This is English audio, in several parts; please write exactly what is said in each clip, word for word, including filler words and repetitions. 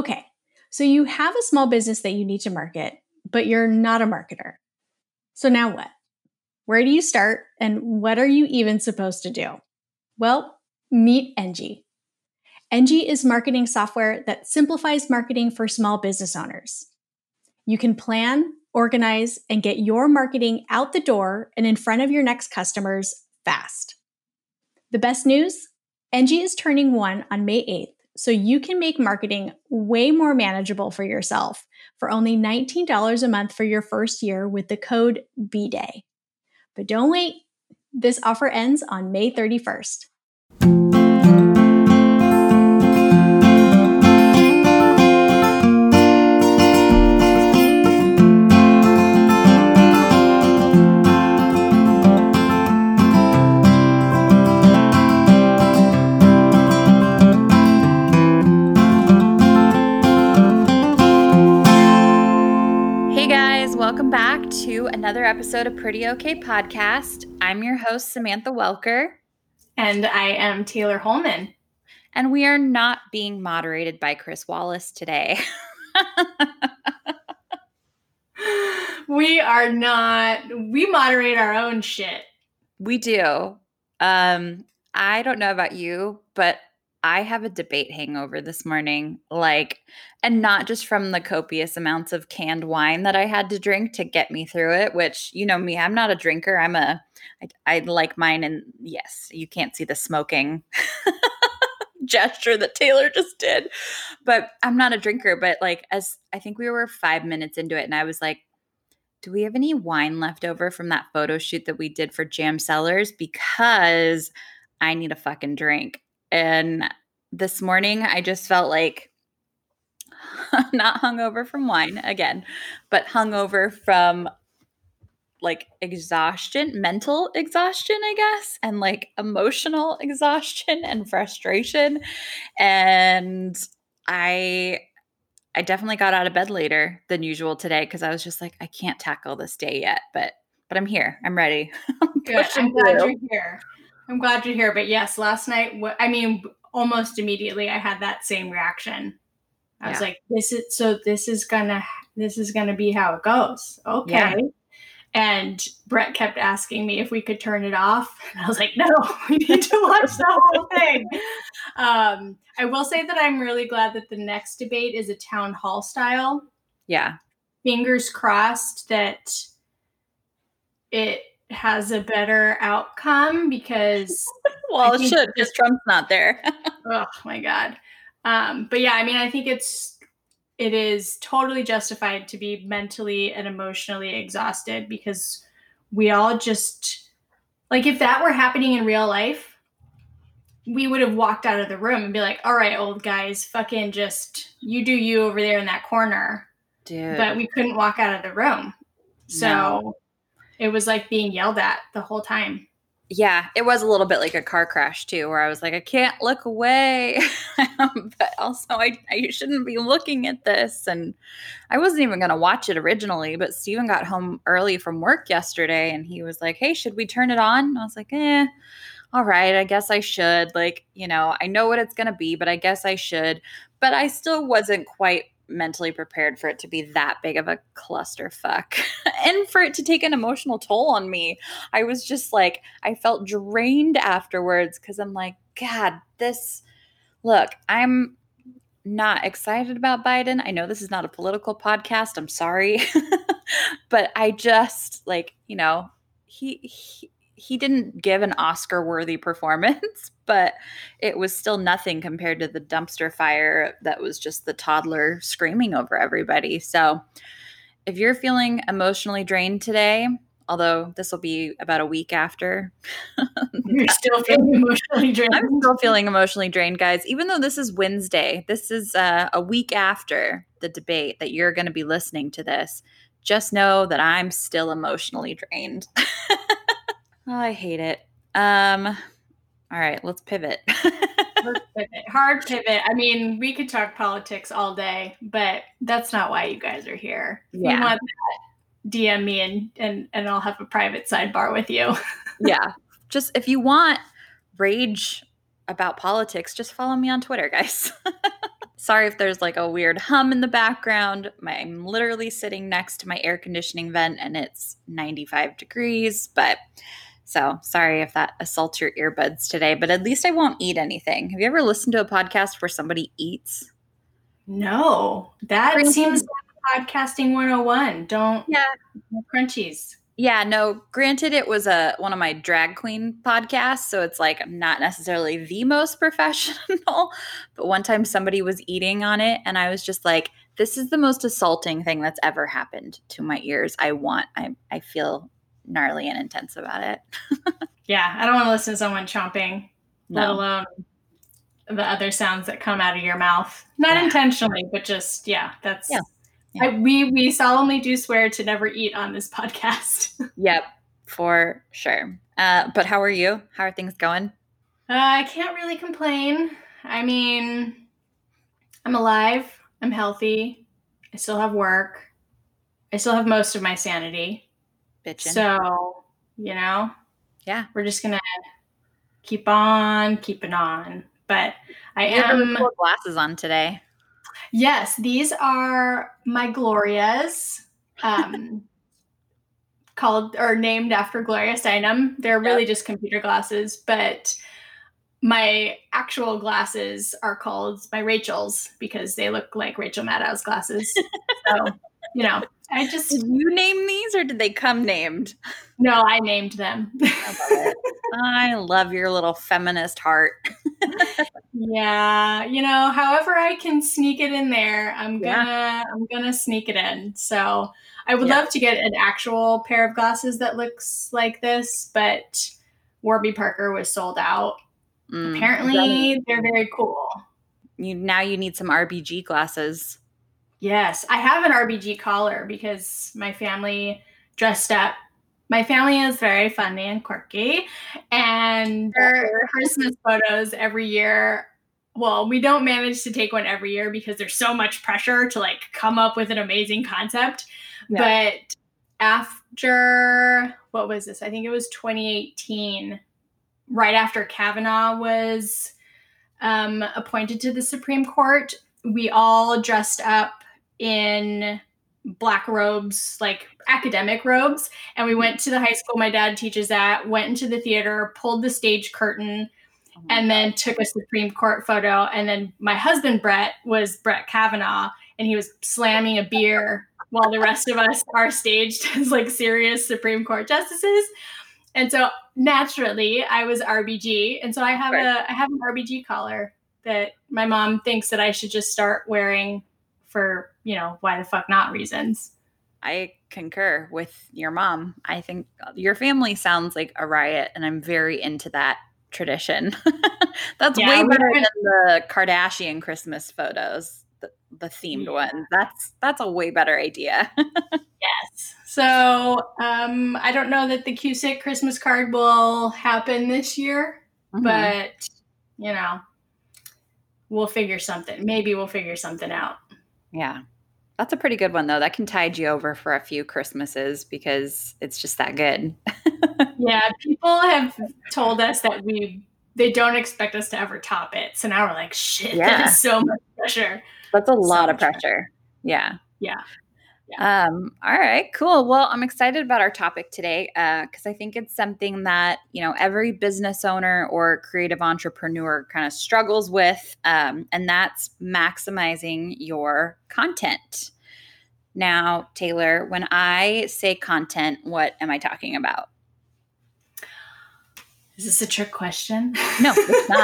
Okay, so you have a small business that you need to market, but you're not a marketer. So now what? Where do you start and what are you even supposed to do? Well, meet Engie. Engie is marketing software that simplifies marketing for small business owners. You can plan, organize, and get your marketing out the door and in front of your next customers fast. The best news? Engie is turning one on May eighth, so you can make marketing way more manageable for yourself for only nineteen dollars a month for your first year with the code B Day. But don't wait. This offer ends on May thirty-first. Welcome back to another episode of Pretty Okay Podcast. I'm your host, Samantha Welker. And I am Taylor Holman. And we are not being moderated by Chris Wallace today. We are not. We moderate our own shit. We do. Um, I don't know about you, but I have a debate hangover this morning, like, and not just from the copious amounts of canned wine that I had to drink to get me through it, which, you know me, I'm not a drinker. I'm a, I, I like mine. And yes, you can't see the smoking gesture that Taylor just did, but I'm not a drinker. But like, as I think we were five minutes into it and I was like, do we have any wine left over from that photo shoot that we did for Jam Cellars? Because I need a fucking drink. And this morning, I just felt like not hungover from wine again, but hungover from like exhaustion, mental exhaustion, I guess, and like emotional exhaustion and frustration. And I I definitely got out of bed later than usual today because I was just like, I can't tackle this day yet, but but I'm here. I'm ready. I'm Good. I'm glad through. you're here. I'm glad you're here. But yes, last night, I mean, almost immediately, I had that same reaction. I yeah. was like, "This is so. This is gonna. This is gonna be how it goes." Okay. Yeah. And Brett kept asking me if we could turn it off. And I was like, no, we need to watch the whole thing. Um, I will say that I'm really glad that the next debate is a town hall style. Yeah. Fingers crossed that it has a better outcome because... well, it should because Trump's not there. Oh, my God. Um, but yeah, I mean, I think it's... It is totally justified to be mentally and emotionally exhausted because we all just, like, if that were happening in real life, we would have walked out of the room and be like, all right, old guys, fucking just, you do you over there in that corner. Dude. But we couldn't walk out of the room. So no. It was like being yelled at the whole time. Yeah, it was a little bit like a car crash, too, where I was like, I can't look away. But also, I, I shouldn't be looking at this. And I wasn't even going to watch it originally. But Steven got home early from work yesterday. And he was like, hey, should we turn it on? And I was like, eh, all right, I guess I should. Like, you know, I know what it's going to be, but I guess I should. But I still wasn't quite mentally prepared for it to be that big of a clusterfuck and for it to take an emotional toll on me. I was just like, I felt drained afterwards because I'm like, God, this, look, I'm not excited about Biden. I know this is not a political podcast. I'm sorry. But I just like, you know, he, he He didn't give an Oscar-worthy performance, but it was still nothing compared to the dumpster fire that was just the toddler screaming over everybody. So if you're feeling emotionally drained today, although this will be about a week after. You're still feeling emotionally drained. I'm still feeling emotionally drained, guys. Even though this is Wednesday, this is uh, a week after the debate that you're going to be listening to this. Just know that I'm still emotionally drained. Oh, I hate it. Um, all right, let's pivot. Let's pivot. Hard pivot. I mean, we could talk politics all day, but that's not why you guys are here. If yeah. you want that, D M me and, and, and I'll have a private sidebar with you. Yeah. Just if you want rage about politics, just follow me on Twitter, guys. Sorry if there's like a weird hum in the background. My, I'm literally sitting next to my air conditioning vent and it's ninety-five degrees. But so sorry if that assaults your earbuds today, but at least I won't eat anything. Have you ever listened to a podcast where somebody eats? No, that Granted- seems like podcasting one oh one. Don't Yeah. no crunchies. Yeah, no, granted it was a one of my drag queen podcasts, so it's like not necessarily the most professional, but one time somebody was eating on it and I was just like, this is the most assaulting thing that's ever happened to my ears. I want I I feel gnarly and intense about it. Yeah, I don't want to listen to someone chomping, let No. alone the other sounds that come out of your mouth. Not Yeah. intentionally, but just, yeah, that's, Yeah. Yeah. I, we, we solemnly do swear to never eat on this podcast. uh, Yep, for sure. Uh, but how are you? How are things going? I can't really complain. I mean, I'm alive. I'm healthy. I still have work. I still have most of my sanity. Bitchin'. So, you know, yeah. we're just going to keep on keeping on. But I You have really am. cool glasses on today. Yes, these are my Glorias, um, called or named after Gloria Steinem. They're really Yep. just computer glasses, but my actual glasses are called my Rachel's because they look like Rachel Maddow's glasses. So, you know, I just Did you name these or did they come named? no, I named them. I love it. I love your little feminist heart. Yeah, you know, however I can sneak it in there, I'm Yeah. gonna I'm gonna sneak it in. So I would Yeah. love to get an actual pair of glasses that looks like this, but Warby Parker was sold out. Mm. Apparently, they're very cool. You now you need some R B G glasses. Yes, I have an R B G collar because my family dressed up. My family is very funny and quirky, and their Christmas photos every year. Well, we don't manage to take one every year because there's so much pressure to like come up with an amazing concept. Yeah. But after what was this? I think it was twenty eighteen, right after Kavanaugh was um, appointed to the Supreme Court. We all dressed up in black robes, like academic robes. And we went to the high school my dad teaches at, went into the theater, pulled the stage curtain, Oh my and God. then took a Supreme Court photo. And then my husband, Brett, was Brett Kavanaugh, and he was slamming a beer while the rest of us are staged as like serious Supreme Court justices. And so naturally I was R B G. And so I have Right. a I have an R B G collar that my mom thinks that I should just start wearing for, you know, why the fuck not reasons. I concur with your mom. I think your family sounds like a riot, and I'm very into that tradition. That's Yeah, way we better went- than the Kardashian Christmas photos, the, the themed Yeah. ones. That's that's a way better idea. Yes. So um, I don't know that the Cusick Christmas card will happen this year, Mhm. but you know, we'll figure something. Maybe we'll figure something out. Yeah. That's a pretty good one, though. That can tide you over for a few Christmases because it's just that good. Yeah, people have told us that we they don't expect us to ever top it. So now we're like, shit, Yeah. that is so much pressure. That's a lot of much pressure. pressure. Yeah. Yeah. Um, all right, cool. Well, I'm excited about our topic today because I think it's something that, you know, every business owner or creative entrepreneur kind of struggles with, um, and that's maximizing your content. Now, Taylor, when I say content, what am I talking about? Is this a trick question? No, it's not.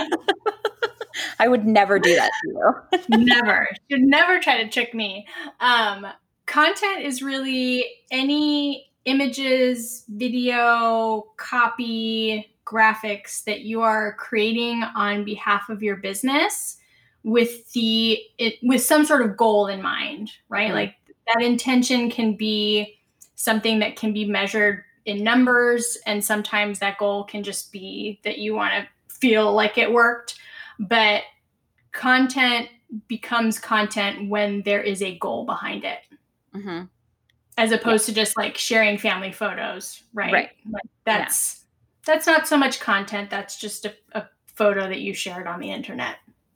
I would never do that to you. Never. Should never try to trick me. Um, content is really any images, video, copy, graphics that you are creating on behalf of your business with the it, with some sort of goal in mind, right? Mhm. Like that intention can be something that can be measured in numbers, and sometimes that goal can just be that you want to feel like it worked. But content becomes content when there is a goal behind it, Mm-hmm. as opposed to just like sharing family photos, right? Right. Like that's that's not so much content. That's just a, a photo that you shared on the internet.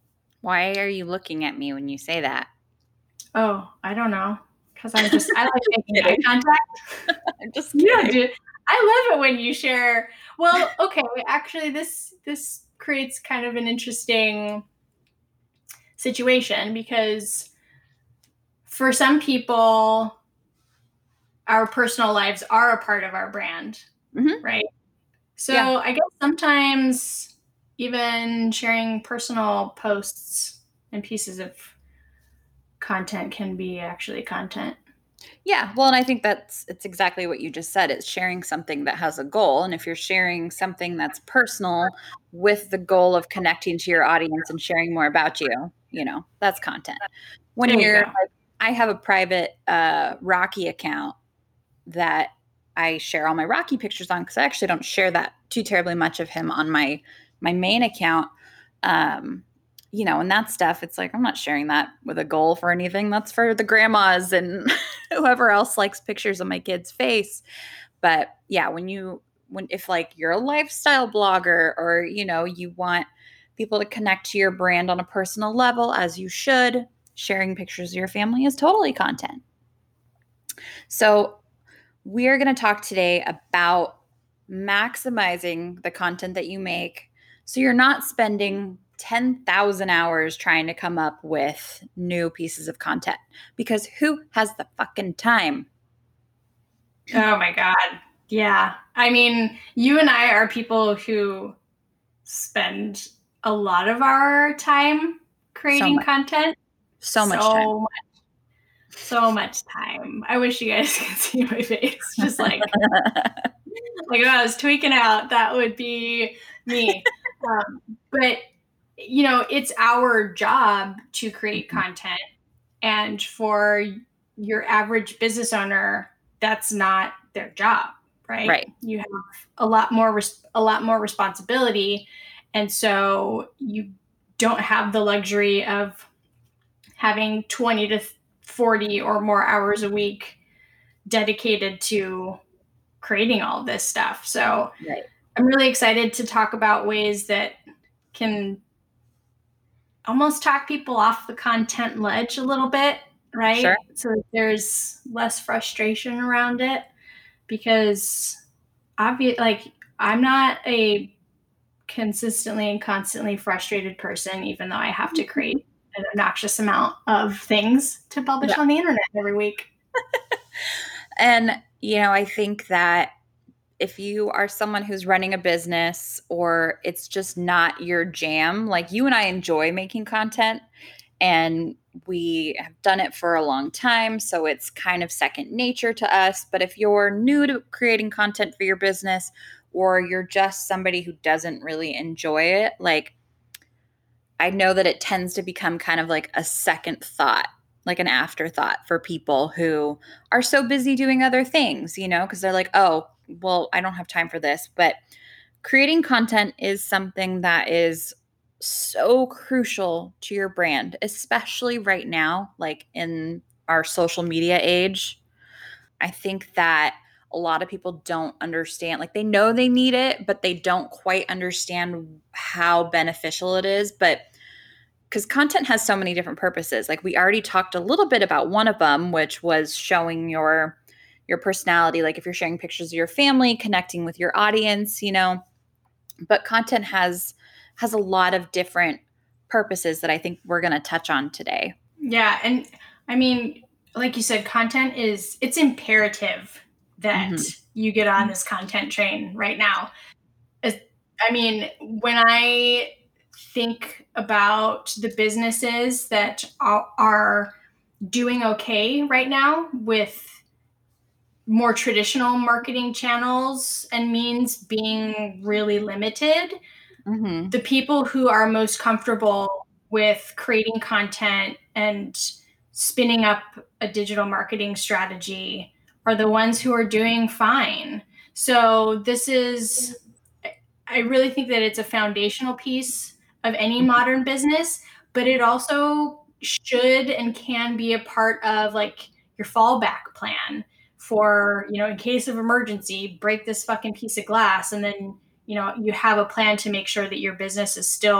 Why are you looking at me when you say that? Oh, I don't know. Because I'm just, I like making eye contact. I'm just You don't kidding. do. I love it when you share. Well, okay, actually, this this creates kind of an interesting situation because for some people, our personal lives are a part of our brand, Mhm. right? So Yeah. I guess sometimes even sharing personal posts and pieces of content can be actually content. Yeah. Well, and I think that's it's exactly what you just said. It's sharing something that has a goal. And if you're sharing something that's personal with the goal of connecting to your audience and sharing more about you, you know, that's content. When There you you're go. like, I have a private uh, Rocky account that I share all my Rocky pictures on because I actually don't share that too terribly much of him on my my main account. Um, you know, and that stuff, it's like I'm not sharing that with a goal for anything. That's for the grandmas and whoever else likes pictures of my kid's face. But yeah, when you when if like you're a lifestyle blogger or you know, you want people to connect to your brand on a personal level as you should, sharing pictures of your family is totally content. So we're going to talk today about maximizing the content that you make so you're not spending ten thousand hours trying to come up with new pieces of content because who has the fucking time? Oh my God. Yeah. I mean, you and I are people who spend a lot of our time So creating much, content. so much time. So much, so much time. I wish you guys could see my face. Just like, like if I was tweaking out, that would be me. Um, but, you know, it's our job to create content. And for your average business owner, that's not their job, right? Right. You have a lot more res- a lot more responsibility, and so you don't have the luxury of having twenty to forty or more hours a week dedicated to creating all this stuff. So Right. I'm really excited to talk about ways that can almost talk people off the content ledge a little bit, right? Sure. So that there's less frustration around it because obvious like I'm not a consistently and constantly frustrated person, even though I have to create an obnoxious amount of things to publish Yeah. on the internet every week. And, you know, I think that if you are someone who's running a business or it's just not your jam, like you and I enjoy making content and we have done it for a long time. So it's kind of second nature to us. But if you're new to creating content for your business or you're just somebody who doesn't really enjoy it, like I know that it tends to become kind of like a second thought, like an afterthought for people who are so busy doing other things, you know, because they're like, oh, well, I don't have time for this. But creating content is something that is so crucial to your brand, especially right now, like in our social media age. I think that a lot of people don't understand, like they know they need it, but they don't quite understand how beneficial it is. But because content has so many different purposes. Like we already talked a little bit about one of them, which was showing your your personality. Like if you're sharing pictures of your family, connecting with your audience, you know. But content has has a lot of different purposes that I think we're going to touch on today. Yeah, and I mean, like you said, content is it's imperative that Mm-hmm. you get on this content train right now. I mean, when I think about the businesses that are doing okay right now with more traditional marketing channels and means being really limited, Mm-hmm. the people who are most comfortable with creating content and spinning up a digital marketing strategy are the ones who are doing fine. So this is, I really think that it's a foundational piece of any modern business, but it also should and can be a part of like your fallback plan for, you know, in case of emergency, break this fucking piece of glass and then, you know, you have a plan to make sure that your business is still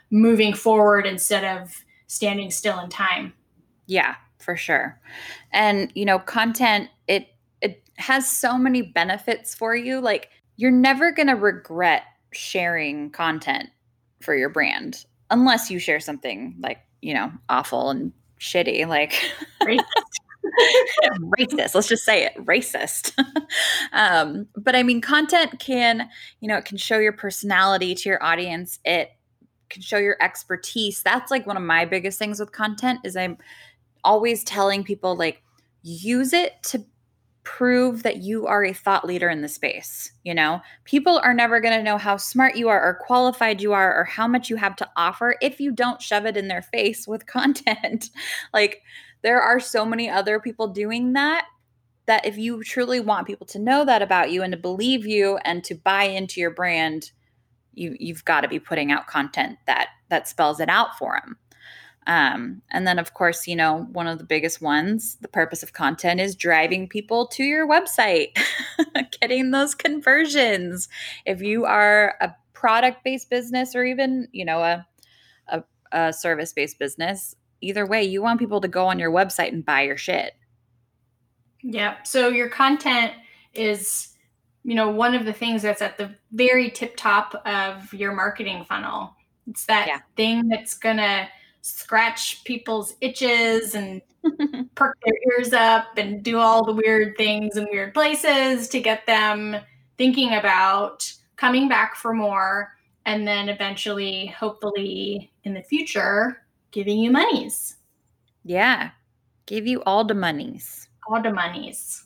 moving forward instead of standing still in time. Yeah, for sure. And, you know, content, it it has so many benefits for you. Like, you're never going to regret sharing content for your brand unless you share something like, you know, awful and shitty, like Right? racist. Let's just say it, racist. um, but I mean, content can, you know, it can show your personality to your audience. It can show your expertise. That's like one of my biggest things with content is I'm always telling people, like, use it to prove that you are a thought leader in the space. You know, people are never going to know how smart you are or qualified you are or how much you have to offer if you don't shove it in their face with content. Like, there are so many other people doing that, that if you truly want people to know that about you and to believe you and to buy into your brand, you, you've got to be putting out content that that spells it out for them. Um, and then, of course, you know, one of the biggest ones, the purpose of content is driving people to your website, getting those conversions. If you are a product-based business or even, you know, a, a, a service-based business, either way, you want people to go on your website and buy your shit. Yeah. So your content is, you know, one of the things that's at the very tip top of your marketing funnel. It's that Yeah. thing that's going to scratch people's itches and perk their ears up and do all the weird things in weird places to get them thinking about coming back for more, and then eventually, hopefully in the future, giving you monies. Yeah. Give you all the monies. All the monies.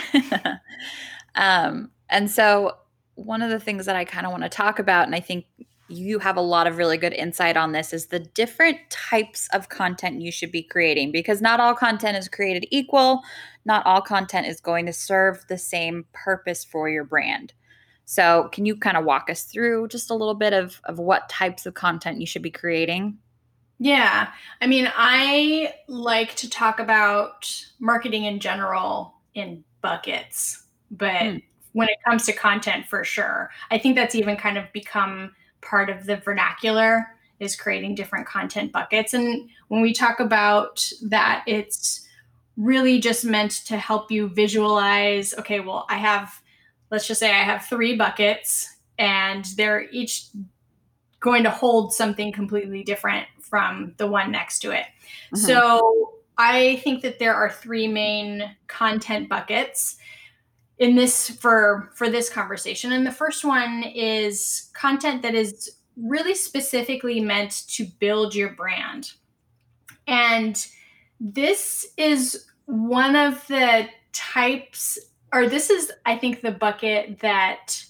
um, and so one of the things that I kind of want to talk about, and I think you have a lot of really good insight on this, is the different types of content you should be creating, because not all content is created equal. Not all content is going to serve the same purpose for your brand. So can you kind of walk us through just a little bit of, of what types of content you should be creating? Yeah. I mean, I like to talk about marketing in general in buckets, but mm. when it comes to content, for sure, I think that's even kind of become part of the vernacular, is creating different content buckets. And when we talk about that, it's really just meant to help you visualize, okay, well, I have, let's just say I have three buckets and they're each going to hold something completely different from the one next to it. Mm-hmm. So I think that there are three main content buckets in this for, for this conversation. And the first one is content that is really specifically meant to build your brand. And this is one of the types, or this is, I think, the bucket that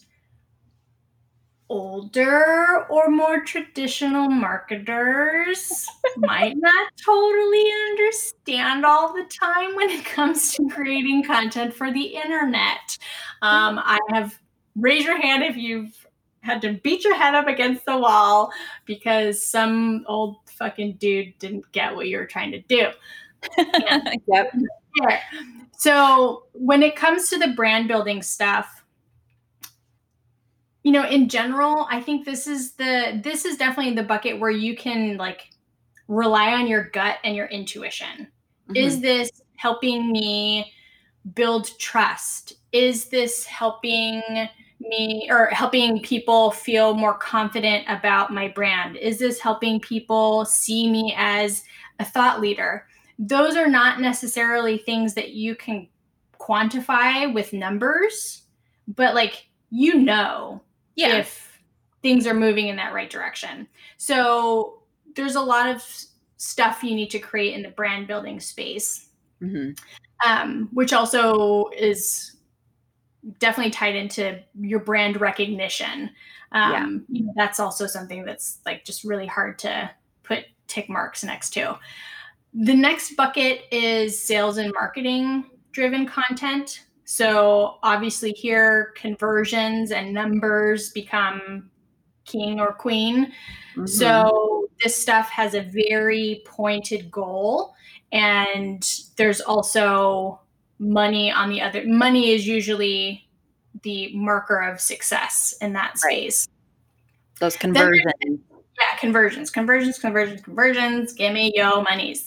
older or more traditional marketers might not totally understand all the time when it comes to creating content for the internet. Um, I have, raise your hand if you've had to beat your head up against the wall because some old fucking dude didn't get what you were trying to do. And, yep. Yeah. So when it comes to the brand building stuff, you know, in general, I think this is the, this is definitely the bucket where you can like rely on your gut and your intuition. Mm-hmm. Is this helping me build trust? Is this helping me or helping people feel more confident about my brand? Is this helping people see me as a thought leader? Those are not necessarily things that you can quantify with numbers, but like, you know, yeah, if things are moving in that right direction. So there's a lot of stuff you need to create in the brand building space, mm-hmm. um, which also is definitely tied into your brand recognition. Um, yeah. You know, that's also something that's like just really hard to put tick marks next to. The next bucket is sales and marketing driven content. So obviously here, conversions and numbers become king or queen. Mm-hmm. So this stuff has a very pointed goal. And there's also money on the other. Money is usually the marker of success in that space. Right. Those conversions. Then, Yeah, conversions, conversions, conversions, conversions. Give me yo monies.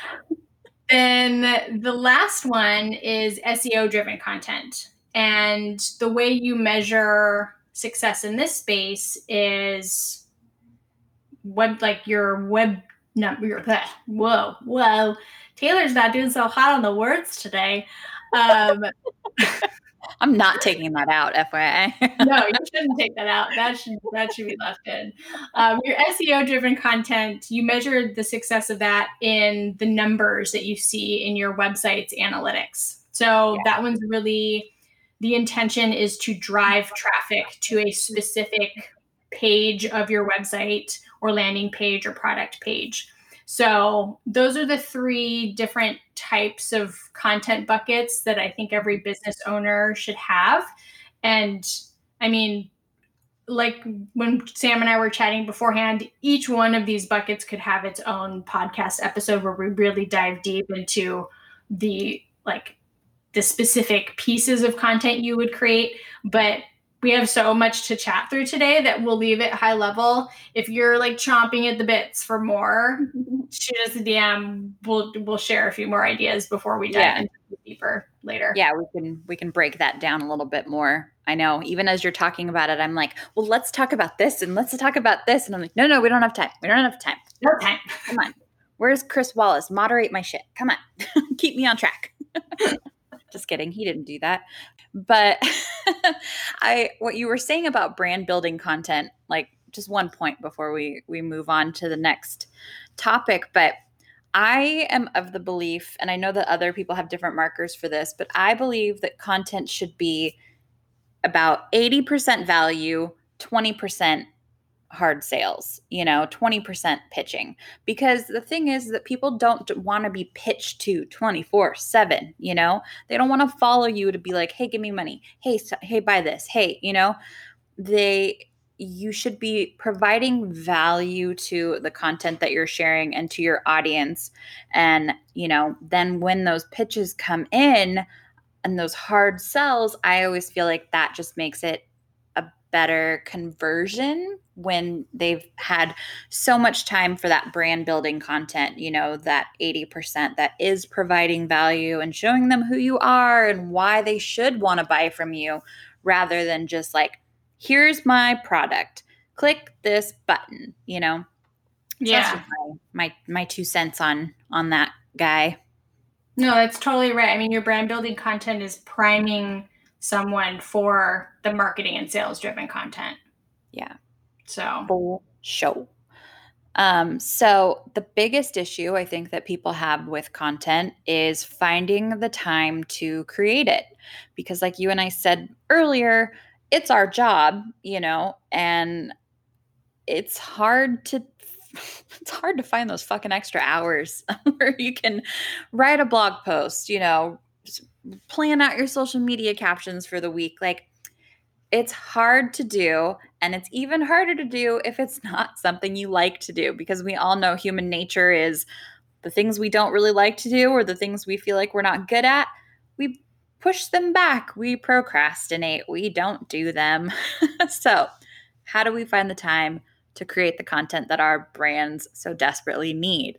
Then the last one is S E O-driven content. And the way you measure success in this space is web, like your web number. Your, bleh, whoa, whoa. Taylor's not doing so hot on the words today. Um, I'm not taking that out, F Y I. No, you shouldn't take that out. That should that should be left in. Um, your S E O-driven content, you measure the success of that in the numbers that you see in your website's analytics. So yeah. That one's really, the intention is to drive traffic to a specific page of your website or landing page or product page. So those are the three different types of content buckets that I think every business owner should have. And I mean, like when Sam and I were chatting beforehand, each one of these buckets could have its own podcast episode where we really dive deep into the like the specific pieces of content you would create. But we have so much to chat through today that we'll leave it high level. If you're like chomping at the bits for more, shoot us a D M. We'll we'll share a few more ideas before we dive yeah. into it deeper later. Yeah, we can we can break that down a little bit more. I know, even as you're talking about it, I'm like, well, let's talk about this and let's talk about this. And I'm like, no, no, we don't have time. We don't have time. No time. Come on. Where's Chris Wallace? Moderate my shit. Come on. Keep me on track. Just kidding. He didn't do that. But I, what you were saying about brand building content, like just one point before we, we move on to the next topic, but I am of the belief, and I know that other people have different markers for this, but I believe that content should be about eighty percent value, twenty percent hard sales, you know, twenty percent pitching. Because the thing is that people don't want to be pitched to twenty-four seven, you know, they don't want to follow you to be like, hey, give me money. Hey, so, hey, buy this. Hey, you know, they, you should be providing value to the content that you're sharing and to your audience. And, you know, then when those pitches come in and those hard sells, I always feel like that just makes it a better conversion when they've had so much time for that brand building content, you know, that eighty percent that is providing value and showing them who you are and why they should want to buy from you, rather than just like, here's my product, click this button, you know? So yeah. That's just my, my, my two cents on, on that guy. No, that's totally right. I mean, your brand building content is priming someone for the marketing and sales driven content. Yeah. So full show. Um, so the biggest issue I think that people have with content is finding the time to create it. Because like you and I said earlier, it's our job, you know, and it's hard to it's hard to find those fucking extra hours where you can write a blog post, you know, plan out your social media captions for the week. Like, it's hard to do, and it's even harder to do if it's not something you like to do, because we all know human nature is the things we don't really like to do or the things we feel like we're not good at, we push them back. We procrastinate. We don't do them. So how do we find the time to create the content that our brands so desperately need?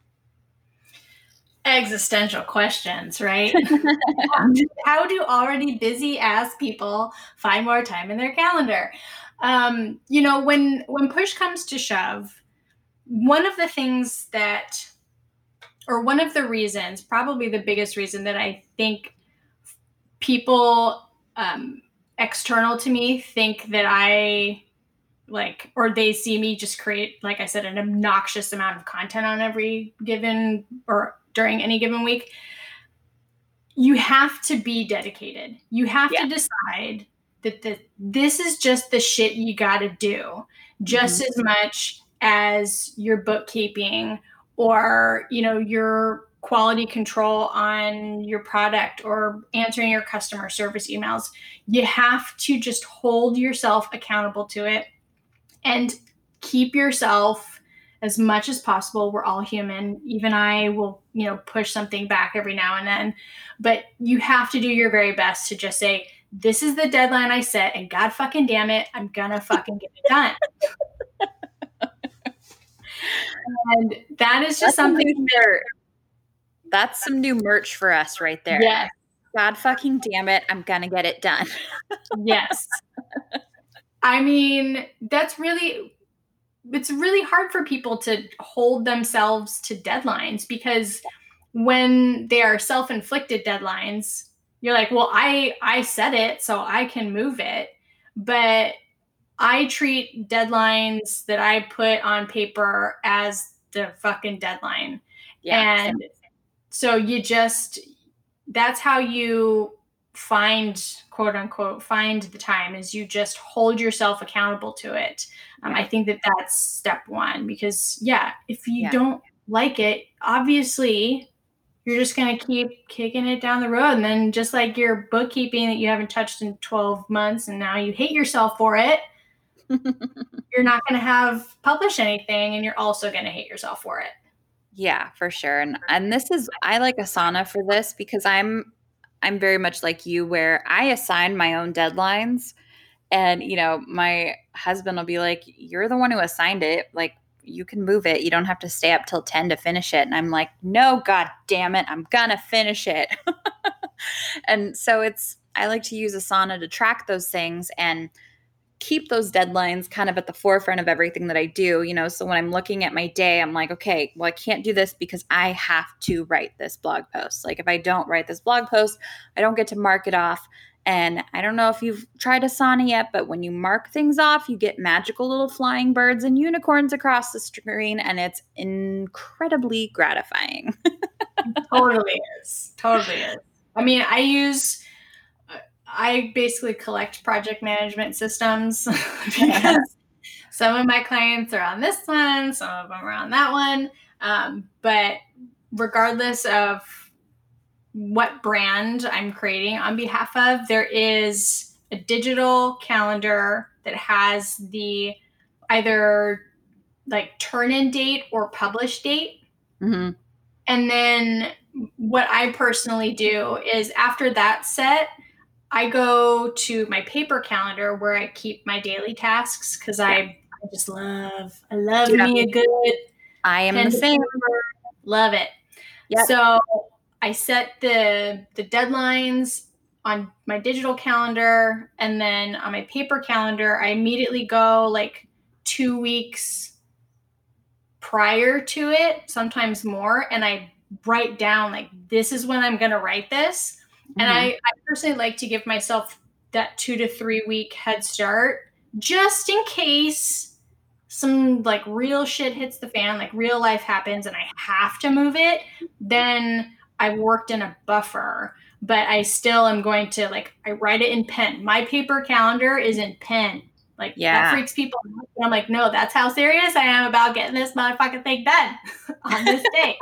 Existential questions, right? How do already busy ass people find more time in their calendar? Um, you know, when when push comes to shove, one of the things that, or one of the reasons, probably the biggest reason that I think people um, external to me think that I like, or they see me just create, like I said, an obnoxious amount of content on every given or during any given week, you have to be dedicated. You have yeah. to decide that the, this is just the shit you got to do, just mm-hmm. as much as your bookkeeping or, you know, your quality control on your product or answering your customer service emails. You have to just hold yourself accountable to it and keep yourself as much as possible. We're all human. Even I will, you know, push something back every now and then, but you have to do your very best to just say, this is the deadline I set, and God fucking damn it, I'm gonna fucking get it done. And that is just That's something. some new shirt. That's some new merch for us right there. Yes. God fucking damn it. I'm going to get it done. Yes. I mean, that's really, it's really hard for people to hold themselves to deadlines, because when they are self-inflicted deadlines, you're like, well, I, I set it, so I can move it. But I treat deadlines that I put on paper as the fucking deadline. Yeah. And so you just, that's how you find, quote unquote, find the time, is you just hold yourself accountable to it. Um, yeah. I think that that's step one, because yeah, if you yeah. don't like it, obviously you're just going to keep kicking it down the road. And then just like your bookkeeping that you haven't touched in twelve months and now you hate yourself for it, you're not going to have published anything, and you're also going to hate yourself for it. Yeah, for sure. And and this is, I like Asana for this, because I'm I'm very much like you, where I assign my own deadlines, and you know, my husband will be like, "You're the one who assigned it. Like, you can move it. You don't have to stay up till ten to finish it." And I'm like, "No, god damn it, I'm gonna finish it." And so it's, I like to use Asana to track those things and keep those deadlines kind of at the forefront of everything that I do, you know. So when I'm looking at my day, I'm like, okay, well, I can't do this because I have to write this blog post. Like, if I don't write this blog post, I don't get to mark it off. And I don't know if you've tried Asana yet, but when you mark things off, you get magical little flying birds and unicorns across the screen, and it's incredibly gratifying. Totally is. Totally is. I mean, I use, I basically collect project management systems because some of my clients are on this one, some of them are on that one. Um, but regardless of what brand I'm creating on behalf of, there is a digital calendar that has the either like turn-in date or publish date. Mm-hmm. And then what I personally do is, after that's set, I go to my paper calendar where I keep my daily tasks, because yeah. I, I just love, I love yeah. me a good I am the same. Paper. Love it. Yep. So I set the the deadlines on my digital calendar, and then on my paper calendar, I immediately go like two weeks prior to it, sometimes more, and I write down like, this is when I'm going to write this. Mm-hmm. And I, I personally like to give myself that two to three week head start, just in case some like real shit hits the fan, like real life happens and I have to move it. Then I worked in a buffer, but I still am going to, like, I write it in pen. My paper calendar is in pen. Like, yeah. That freaks people out. I'm like, no, that's how serious I am about getting this motherfucking thing done on this day.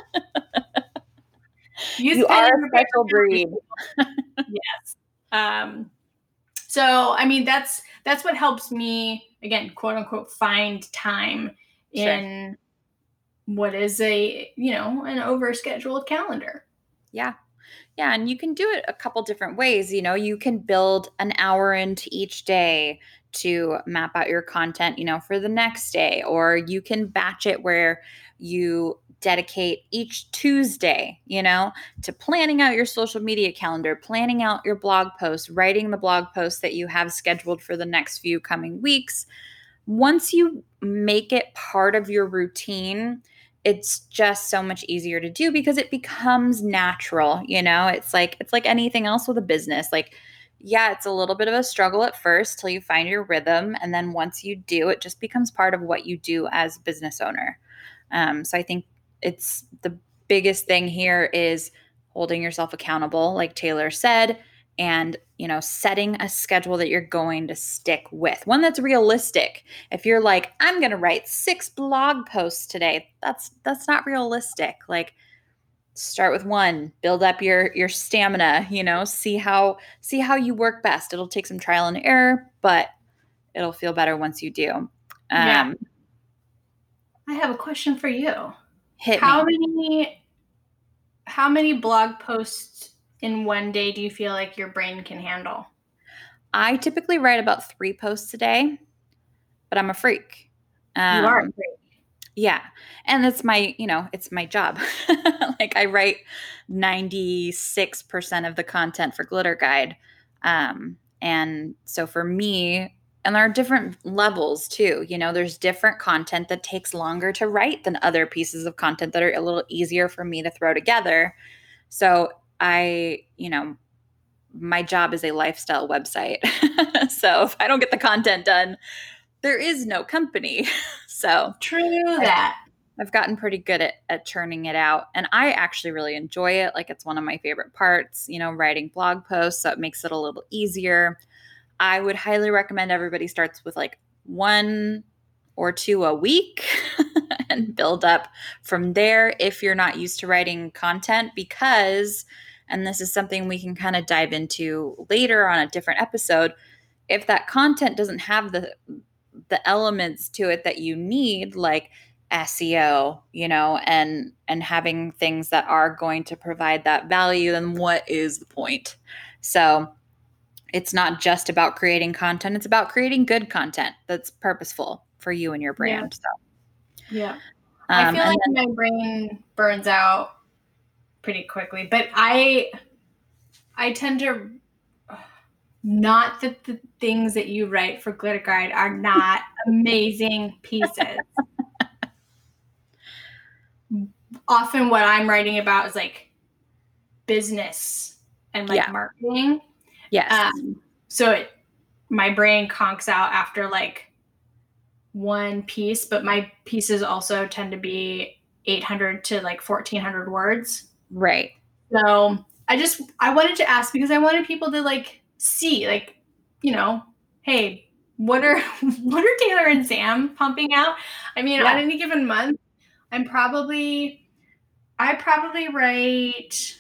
Use you are a special breed. Yes. Um, so, I mean, that's that's what helps me, again, quote unquote, find time sure. in what is a, you know, an overscheduled calendar. Yeah. Yeah. And you can do it a couple different ways. You know, you can build an hour into each day to map out your content, you know, for the next day, or you can batch it where you dedicate each Tuesday, you know, to planning out your social media calendar, planning out your blog posts, writing the blog posts that you have scheduled for the next few coming weeks. Once you make it part of your routine, it's just so much easier to do because it becomes natural, you know. It's like it's like anything else with a business. Like, yeah, it's a little bit of a struggle at first till you find your rhythm. And then once you do, it just becomes part of what you do as a business owner. Um, so I think it's the biggest thing here is holding yourself accountable, like Taylor said, and, you know, setting a schedule that you're going to stick with, one that's realistic. If you're like, I'm going to write six blog posts today, that's, that's not realistic. Like, start with one, build up your, your stamina, you know, see how, see how you work best. It'll take some trial and error, but it'll feel better once you do. Um, yeah. I have a question for you. Hit how me. many, how many blog posts in one day do you feel like your brain can handle? I typically write about three posts a day, but I'm a freak. Um, you are a freak. Yeah. And it's my, you know, it's my job. Like I write ninety-six percent of the content for Glitter Guide. Um, and so for me, and there are different levels too, you know, there's different content that takes longer to write than other pieces of content that are a little easier for me to throw together. So I, you know, my job is a lifestyle website. So if I don't get the content done, there is no company. So True that. I've gotten pretty good at, at churning it out. And I actually really enjoy it. Like it's one of my favorite parts, you know, writing blog posts. So it makes it a little easier. I would highly recommend everybody starts with like one or two a week and build up from there if you're not used to writing content, because, and this is something we can kind of dive into later on a different episode, if that content doesn't have the the elements to it that you need, like S E O, you know, and and having things that are going to provide that value, then what is the point? So it's not just about creating content, it's about creating good content that's purposeful for you and your brand. Yeah. So yeah. um, I feel like then, my brain burns out pretty quickly, but I I tend to not that the things that you write for Glitter Guide are not amazing pieces. Often what I'm writing about is like business and like yeah. marketing. Yes. Um, so it, my brain conks out after like one piece, but my pieces also tend to be eight hundred to like fourteen hundred words. Right. So I just, I wanted to ask because I wanted people to like see, like, you know, hey, what are, what are Taylor and Sam pumping out? I mean, Yeah. on any given month, I'm probably, I probably write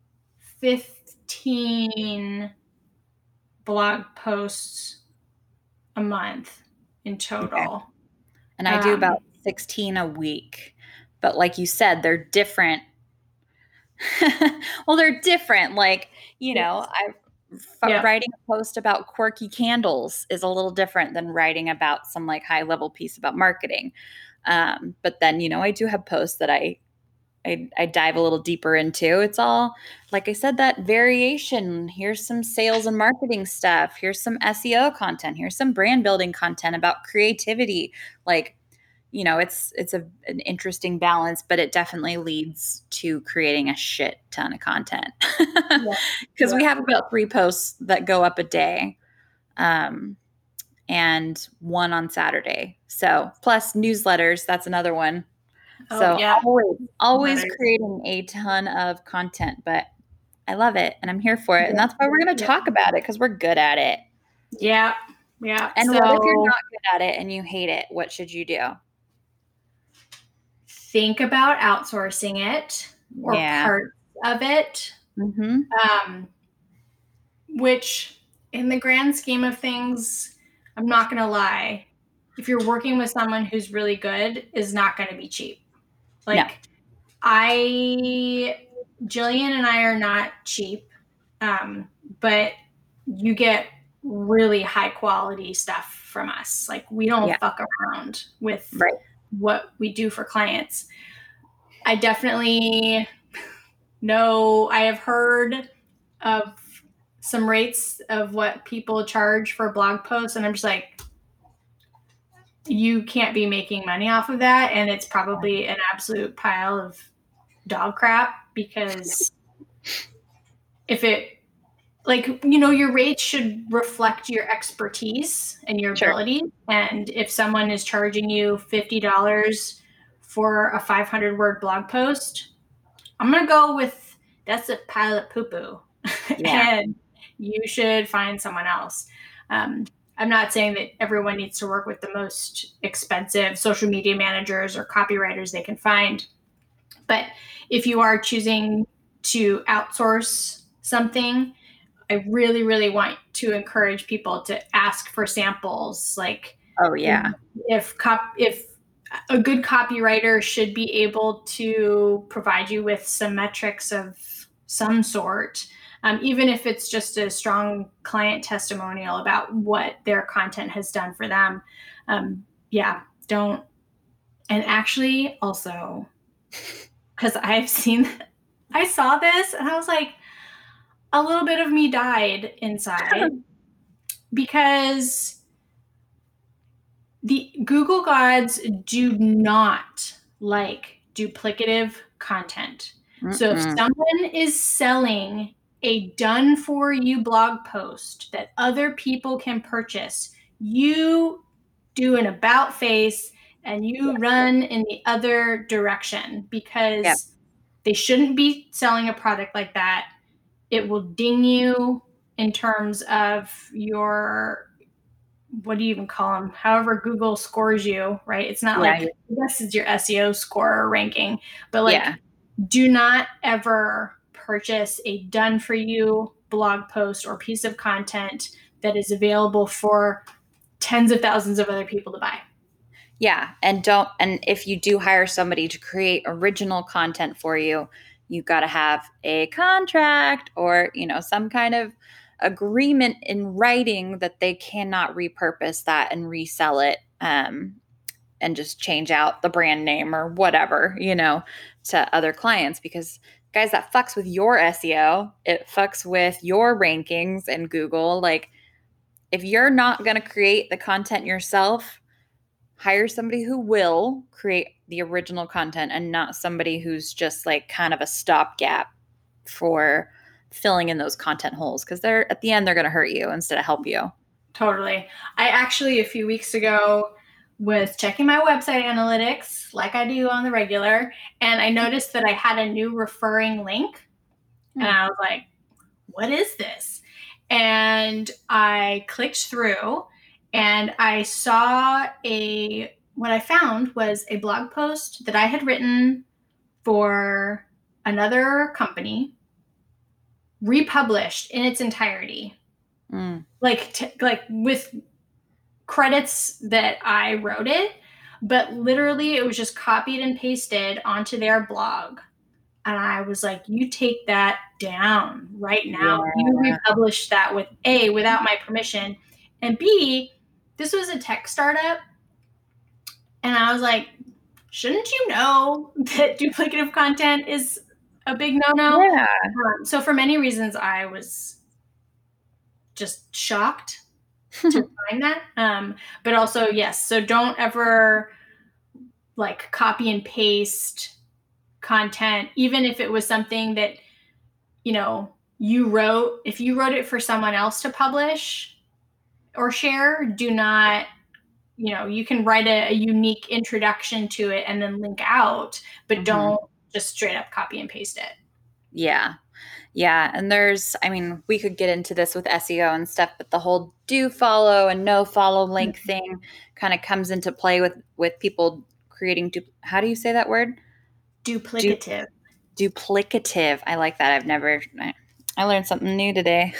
fifteen blog posts a month in total. Okay. And I do Um, about sixteen a week. But like you said, they're different. Well, they're different. Like, you know, I Yeah. writing a post about quirky candles is a little different than writing about some like high level piece about marketing. Um, but then, you know, I do have posts that I, I I dive a little deeper into. It's all, like I said, that variation. Here's some sales and marketing stuff. Here's some S E O content. Here's some brand building content about creativity. Like, you know, it's it's a, an interesting balance, but it definitely leads to creating a shit ton of content. Because Yeah. we have about three posts that go up a day, um, and one on Saturday. So plus newsletters, that's another one. Oh, So yeah. always, always Newsletters. creating a ton of content, but I love it and I'm here for it. And Yeah. that's why we're going to Yeah. talk about it, because we're good at it. Yeah. Yeah. And so what if you're not good at it and you hate it? What should you do? think about outsourcing it or Yeah. parts of it. Mm-hmm. Um, which in the grand scheme of things, I'm not going to lie, if you're working with someone who's really good, is not going to be cheap. Like No. I, Jillian and I are not cheap, um, but you get really high quality stuff from us. Like we don't Yeah. fuck around with Right. what we do for clients. I definitely know, I have heard of some rates of what people charge for blog posts, and I'm just like, you can't be making money off of that, and it's probably an absolute pile of dog crap, because if it, like, you know, your rates should reflect your expertise and your Sure. ability. And if someone is charging you fifty dollars for a five hundred word blog post, I'm going to go with that's a pile of poo-poo. Yeah. And you should find someone else. Um, I'm not saying that everyone needs to work with the most expensive social media managers or copywriters they can find. But if you are choosing to outsource something, I really, really want to encourage people to ask for samples. Like, Oh yeah. if cop, if a good copywriter should be able to provide you with some metrics of some sort, um, even if it's just a strong client testimonial about what their content has done for them. Um, yeah, don't And actually also, because I've seen, I saw this and I was like, a little bit of me died inside because the Google gods do not like duplicative content. Mm-mm. So if someone is selling a done for you blog post that other people can purchase, you do an about face and you yeah. run in the other direction because yeah. they shouldn't be selling a product like that. It will ding you in terms of your, what do you even call them? However Google scores you, right? It's not yeah. like, this is your S E O score or ranking, but like, yeah. do not ever purchase a done for you blog post or piece of content that is available for tens of thousands of other people to buy. Yeah. And don't, and if you do hire somebody to create original content for you, you've got to have a contract or, you know, some kind of agreement in writing that they cannot repurpose that and resell it um, and just change out the brand name or whatever, you know, to other clients. Because guys, that fucks with your S E O. It fucks with your rankings in Google. Like, if you're not going to create the content yourself, hire somebody who will create the original content and not somebody who's just like kind of a stopgap for filling in those content holes, because they're at the end, they're going to hurt you instead of help you. Totally. I actually, a few weeks ago, was checking my website analytics like I do on the regular, and I noticed that I had a new referring link. Mm. And I was like, what is this? And I clicked through and I saw a, what I found was a blog post that I had written for another company, republished in its entirety. Mm. Like, t- like with credits that I wrote it, but literally it was just copied and pasted onto their blog. And I was like, you take that down right now. Yeah. You republish that with A, without my permission, and B, this was a tech startup. And I was like, shouldn't you know that duplicative content is a big no-no? Yeah. Um, so for many reasons, I was just shocked to find that. Um, but also, yes, so don't ever like copy and paste content, even if it was something that, you know, you wrote. If you wrote it for someone else to publish or share, do not, you know, you can write a, a unique introduction to it and then link out, but mm-hmm. don't just straight up copy and paste it. Yeah. Yeah. And there's, I mean, we could get into this with S E O and stuff, but the whole do follow and no follow link mm-hmm. thing kind of comes into play with, with people creating, du- how do you say that word? Duplicative. Du- duplicative. I like that. I've never, I, I learned something new today.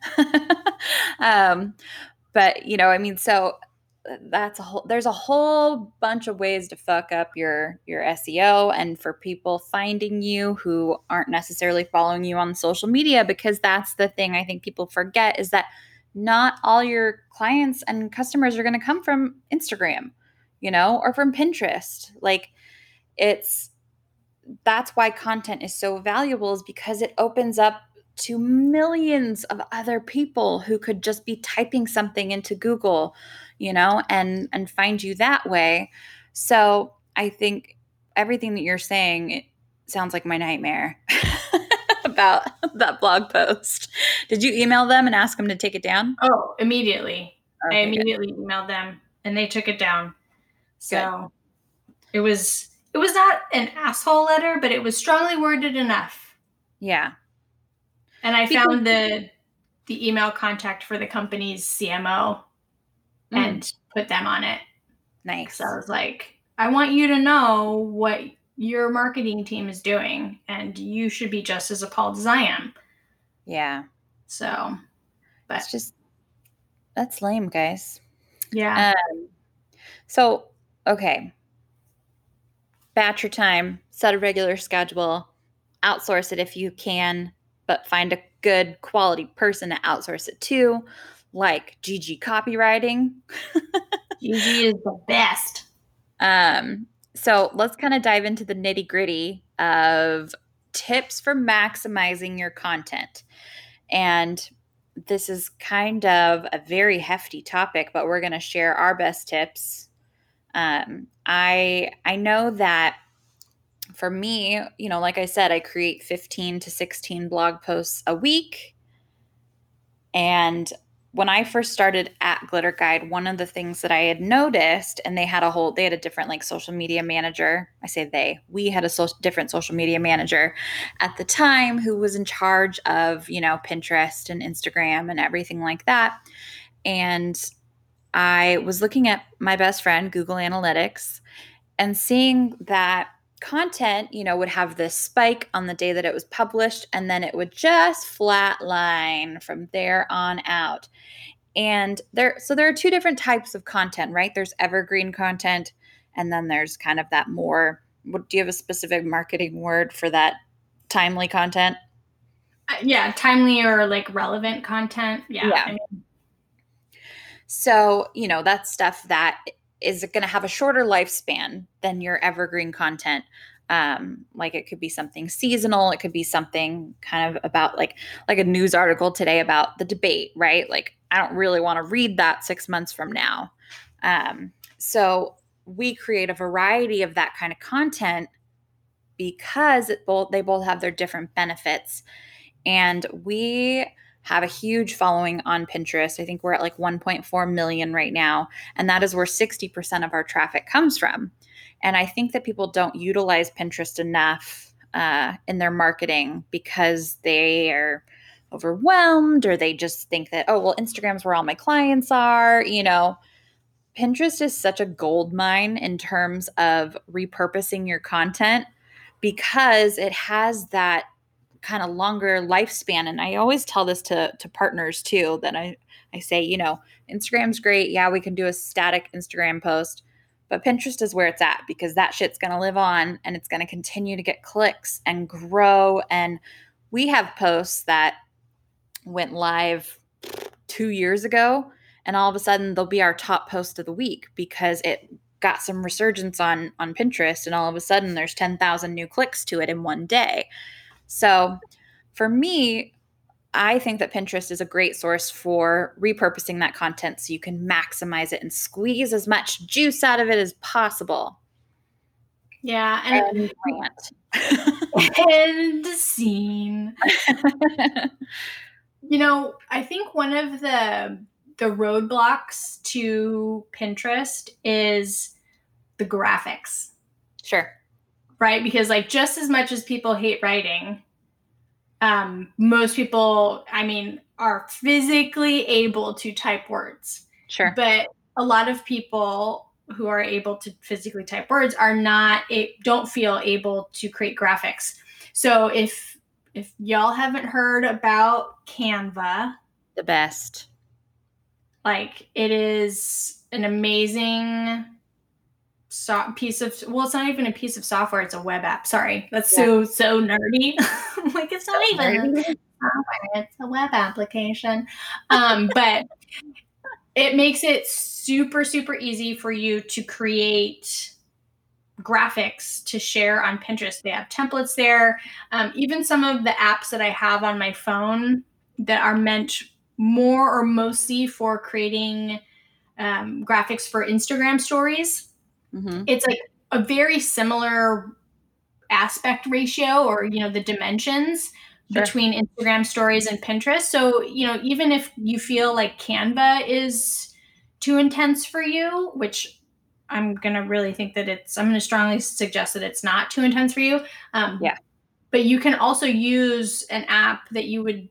um, but you know, I mean, so that's a whole, there's a whole bunch of ways to fuck up your, your S E O and for people finding you who aren't necessarily following you on social media, because that's the thing I think people forget is that not all your clients and customers are going to come from Instagram, you know, or from Pinterest. Like it's, that's why content is so valuable, is because it opens up to millions of other people who could just be typing something into Google, you know, and, and find you that way. So I think everything that you're saying, it sounds like my nightmare about that blog post. Did you email them and ask them to take it down? Oh, immediately. Okay, I immediately good. emailed them and they took it down. So good. it was, it was not an asshole letter, but it was strongly worded enough. Yeah. And I because- found the the email contact for the company's C M O mm. and put them on it. Nice. So I was like, I want you to know what your marketing team is doing, and you should be just as appalled as I am. Yeah. So, but it's just, that's lame, guys. Yeah. Um, so, okay. Batch your time, set a regular schedule, outsource it if you can, but find a good quality person to outsource it to, like Gigi Copywriting. Gigi is the best. Um, So let's kind of dive into the nitty gritty of tips for maximizing your content. And this is kind of a very hefty topic, but we're going to share our best tips. Um, I I know that for me, you know, like I said, I create fifteen to sixteen blog posts a week. And when I first started at Glitter Guide, one of the things that I had noticed, and they had a whole, they had a different like social media manager. I say they, we had a social, different social media manager at the time who was in charge of, you know, Pinterest and Instagram and everything like that. And I was looking at my best friend, Google Analytics, and seeing that content, you know, would have this spike on the day that it was published, and then it would just flatline from there on out. And there, so there are two different types of content, right? There's evergreen content, and then there's kind of that more, what, do you have a specific marketing word for that timely content? Uh, yeah, timely or like relevant content. Yeah. Yeah. I mean, so, you know, that's stuff that is going to have a shorter lifespan than your evergreen content. Um, like it could be something seasonal. It could be something kind of about like, like a news article today about the debate, right? Like I don't really want to read that six months from now. Um, so we create a variety of that kind of content because it both, they both have their different benefits. And we have a huge following on Pinterest. I think we're at like one point four million right now. And that is where sixty percent of our traffic comes from. And I think that people don't utilize Pinterest enough uh, in their marketing because they are overwhelmed, or they just think that, oh, well, Instagram's where all my clients are. You know, Pinterest is such a gold mine in terms of repurposing your content because it has that kind of longer lifespan. And I always tell this to, to partners too, that I, I say, you know, Instagram's great. Yeah, we can do a static Instagram post, but Pinterest is where it's at because that shit's going to live on and it's going to continue to get clicks and grow. And we have posts that went live two years ago, and all of a sudden they'll be our top post of the week because it got some resurgence on, on Pinterest. And all of a sudden there's ten thousand new clicks to it in one day. So for me, I think that Pinterest is a great source for repurposing that content so you can maximize it and squeeze as much juice out of it as possible. Yeah. And, and, and scene. You know, I think one of the the roadblocks to Pinterest is the graphics. Sure. Right? Because like just as much as people hate writing, um, most people, I mean, are physically able to type words. Sure. But a lot of people who are able to physically type words are not, it, don't feel able to create graphics. So if if y'all haven't heard about Canva, the best. Like it is an amazing so- piece of, well, it's not even a piece of software. It's a web app. Sorry. That's yeah. so, so nerdy. Like it's not so even nerdy. Software. It's a web application. Um, but it makes it super, super easy for you to create graphics to share on Pinterest. They have templates there. Um, even some of the apps that I have on my phone that are meant more or mostly for creating um, graphics for Instagram stories. Mm-hmm. It's like a very similar aspect ratio, or, you know, the dimensions sure. between Instagram stories and Pinterest. So, you know, even if you feel like Canva is too intense for you, which I'm going to really think that it's, I'm going to strongly suggest that it's not too intense for you. Um, yeah. But you can also use an app that you would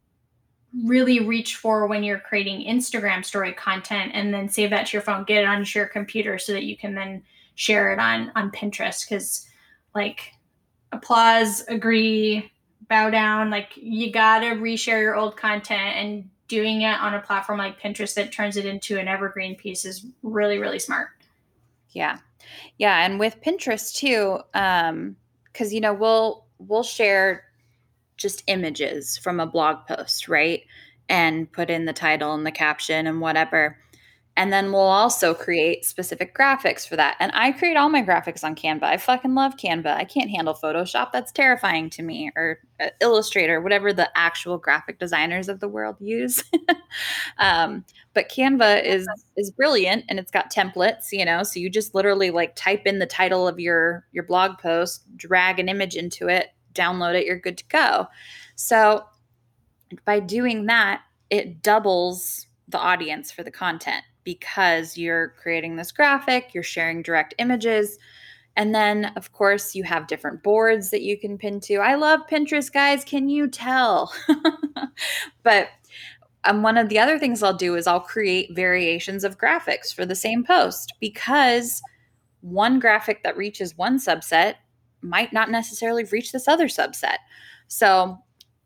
really reach for when you're creating Instagram story content, and then save that to your phone, get it onto your computer so that you can then share it on, on Pinterest. Cause like applause, agree, bow down, like you gotta reshare your old content, and doing it on a platform like Pinterest that turns it into an evergreen piece is really, really smart. Yeah. Yeah. And with Pinterest too, um, cause you know, we'll, we'll share just images from a blog post, right? And put in the title and the caption and whatever. And then we'll also create specific graphics for that. And I create all my graphics on Canva. I fucking love Canva. I can't handle Photoshop. That's terrifying to me. Or uh, Illustrator, whatever the actual graphic designers of the world use. um, but Canva is is brilliant, and it's got templates, you know, so you just literally like type in the title of your your blog post, drag an image into it, download it, you're good to go. So by doing that, it doubles the audience for the content because you're creating this graphic, you're sharing direct images. And then, of course, you have different boards that you can pin to. I love Pinterest, guys. Can you tell? But um, one of the other things I'll do is I'll create variations of graphics for the same post, because one graphic that reaches one subset might not necessarily reach this other subset. So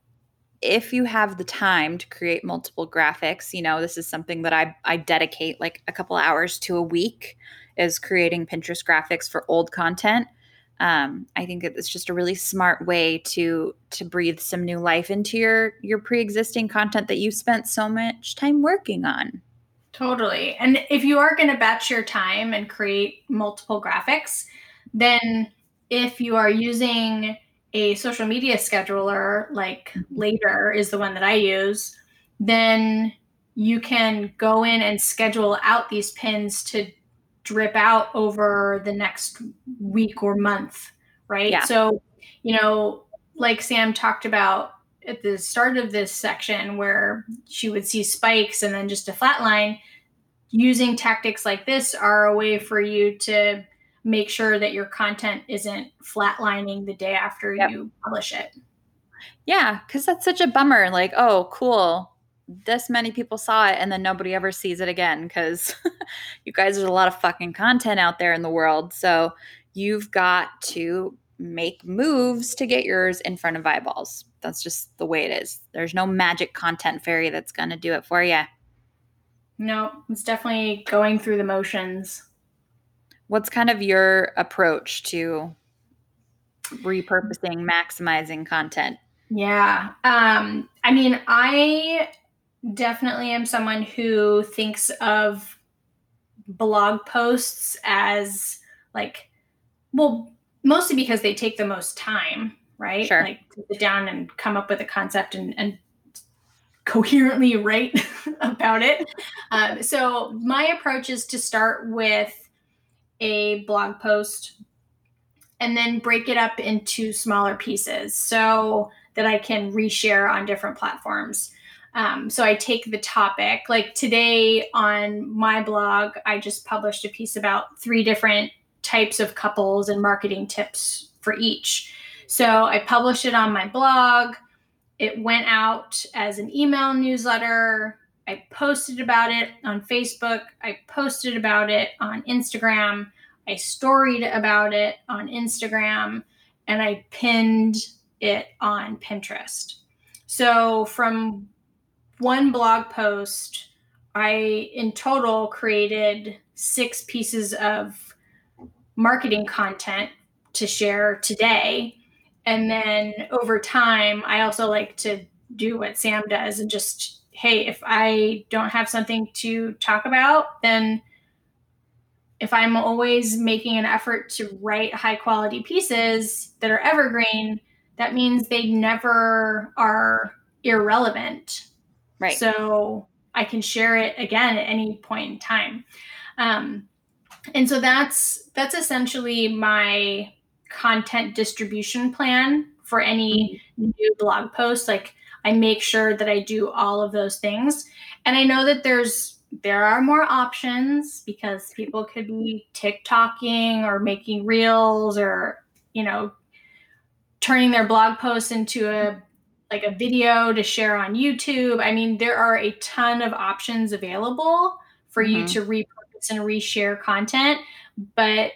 if you have the time to create multiple graphics, you know, this is something that I, I dedicate like a couple hours to a week, is creating Pinterest graphics for old content. Um, I think it's just a really smart way to to breathe some new life into your your pre-existing content that you spent so much time working on. Totally. And if you are going to batch your time and create multiple graphics, then if you are using a social media scheduler, like Later is the one that I use, then you can go in and schedule out these pins to drip out over the next week or month, right? Yeah. So, you know, like Sam talked about at the start of this section, where she would see spikes and then just a flat line, using tactics like this are a way for you to make sure that your content isn't flatlining the day after yep. you publish it. Yeah, because that's such a bummer. Like, oh, cool, this many people saw it, and then nobody ever sees it again, because you guys, there's a lot of fucking content out there in the world. So you've got to make moves to get yours in front of eyeballs. That's just the way it is. There's no magic content fairy that's going to do it for you. No, it's definitely going through the motions. What's kind of your approach to repurposing, maximizing content? Yeah. Um, I mean, I definitely am someone who thinks of blog posts as like, well, mostly because they take the most time, right? Sure. Like to sit down and come up with a concept and, and coherently write about it. Um, so my approach is to start with a blog post and then break it up into smaller pieces so that I can reshare on different platforms. Um, so I take the topic, like today on my blog, I just published a piece about three different types of couples and marketing tips for each. So I published it on my blog. It went out as an email newsletter. I posted about it on Facebook. I posted about it on Instagram. I storied about it on Instagram, and I pinned it on Pinterest. So from one blog post, I in total created six pieces of marketing content to share today. And then over time, I also like to do what Sam does and just, hey, if I don't have something to talk about, then if I'm always making an effort to write high quality pieces that are evergreen, that means they never are irrelevant. Right. So I can share it again at any point in time. Um, and so that's that's essentially my content distribution plan for any mm-hmm. new blog post. Like I make sure that I do all of those things. And I know that there's there are more options because people could be TikToking or making reels or, you know, turning their blog posts into a like a video to share on YouTube. I mean, there are a ton of options available for mm-hmm. you to repurpose and reshare content, but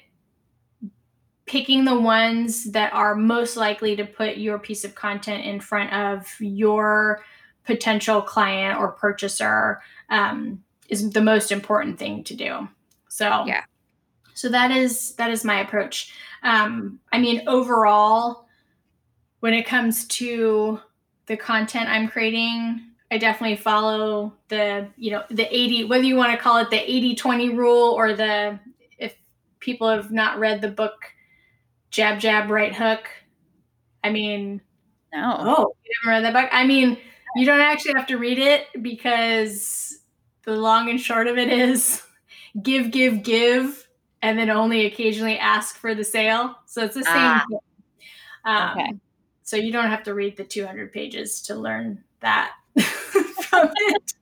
picking the ones that are most likely to put your piece of content in front of your potential client or purchaser um, is the most important thing to do. So, yeah. So that is that is my approach. Um, I mean, overall, when it comes to the content I'm creating, I definitely follow the, you know, the eighty, whether you want to call it the eighty twenty rule or the, if people have not read the book Jab, Jab, Right Hook. I mean, no. Oh, you never read that book? I mean, you don't actually have to read it because the long and short of it is give, give, give, and then only occasionally ask for the sale. So it's the same Ah, thing. Um, okay. So you don't have to read the two hundred pages to learn that from it.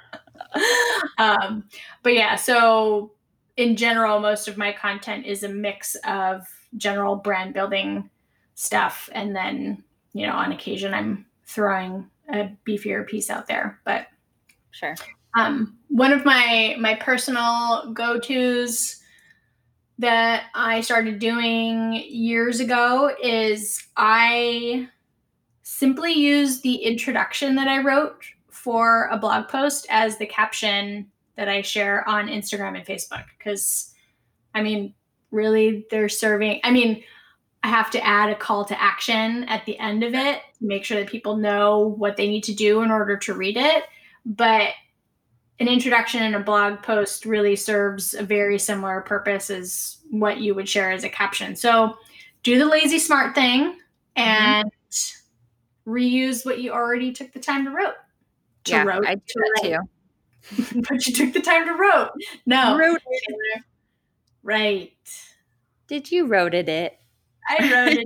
um, but yeah, so in general, most of my content is a mix of general brand building stuff. And then, you know, on occasion, I'm throwing a beefier piece out there. But Sure. um, one of my my personal go-tos that I started doing years ago is I simply use the introduction that I wrote for a blog post as the caption that I share on Instagram and Facebook. Because, I mean, really, they're serving, I mean, I have to add a call to action at the end of it to make sure that people know what they need to do in order to read it. But an introduction in a blog post really serves a very similar purpose as what you would share as a caption. So do the lazy smart thing and mm-hmm. reuse what you already took the time to wrote. To yeah, wrote, I do to that write. too. But you took the time to wrote. No. Wrote it. Right. Did you wrote it? it? I wrote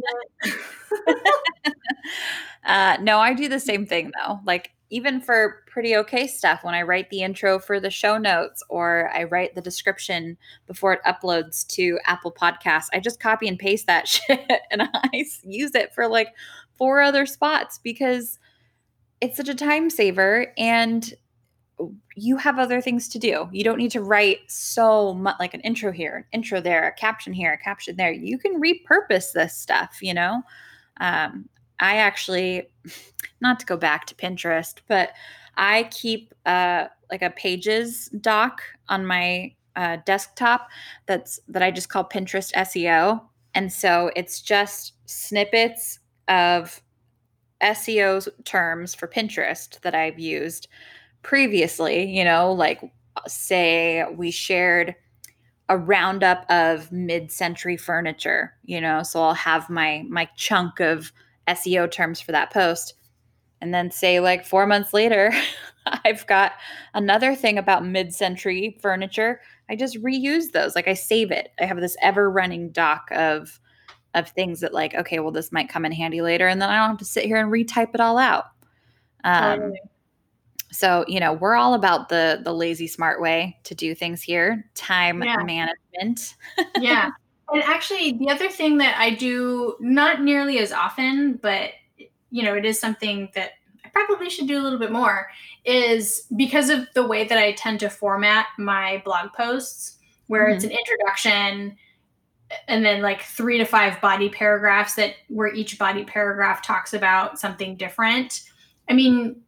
it. uh, no, I do the same thing though. Like even for pretty okay stuff, when I write the intro for the show notes or I write the description before it uploads to Apple Podcasts, I just copy and paste that shit and I use it for like four other spots because it's such a time saver and you have other things to do. You don't need to write so much, like an intro here, an intro there, a caption here, a caption there. You can repurpose this stuff, you know? Um, I actually, not to go back to Pinterest, but I keep uh, like a pages doc on my uh, desktop that's that I just call Pinterest S E O. And so it's just snippets of S E O terms for Pinterest that I've used previously, you know, like say we shared a roundup of mid-century furniture, you know, so I'll have my my chunk of S E O terms for that post. And then say like four months later, I've got another thing about mid-century furniture. I just reuse those. Like I save it. I have this ever-running doc of of things that like, okay, well, this might come in handy later. And then I don't have to sit here and retype it all out. Um, Totally. So, you know, we're all about the the lazy smart way to do things here. Time yeah. management. yeah. And actually the other thing that I do not nearly as often, but you know, it is something that I probably should do a little bit more is because of the way that I tend to format my blog posts where mm-hmm. it's an introduction and then like three to five body paragraphs that where each body paragraph talks about something different. I mean,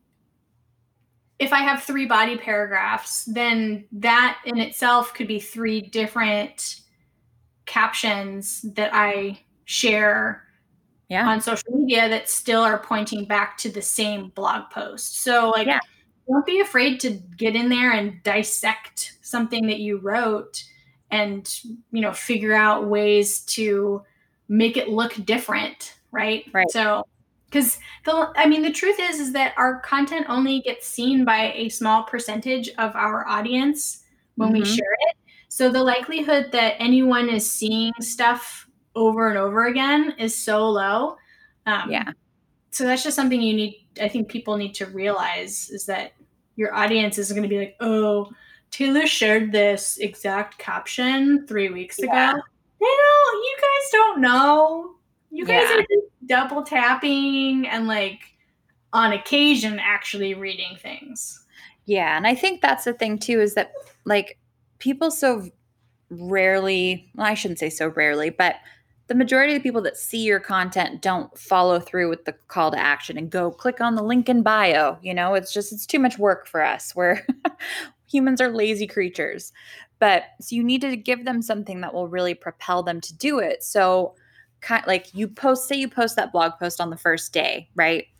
if I have three body paragraphs, then that in itself could be three different captions that I share yeah. on social media that still are pointing back to the same blog post. So like, yeah. don't be afraid to get in there and dissect something that you wrote and, you know, figure out ways to make it look different. Right. Right. So Because the, I mean, the truth is, is that our content only gets seen by a small percentage of our audience when mm-hmm. we share it. So the likelihood that anyone is seeing stuff over and over again is so low. Um, yeah. So that's just something you need. I think people need to realize is that your audience is going to be like, oh, Taylor shared this exact caption three weeks yeah. ago. They don't. You guys don't know. You guys yeah. are just double tapping and like on occasion actually reading things. Yeah. And I think that's the thing too, is that like people so rarely, well, I shouldn't say so rarely, but the majority of the people that see your content don't follow through with the call to action and go click on the link in bio. You know, it's just, it's too much work for us. We're humans are lazy creatures, but so you need to give them something that will really propel them to do it. So kind like you post, say you post that blog post on the first day, right?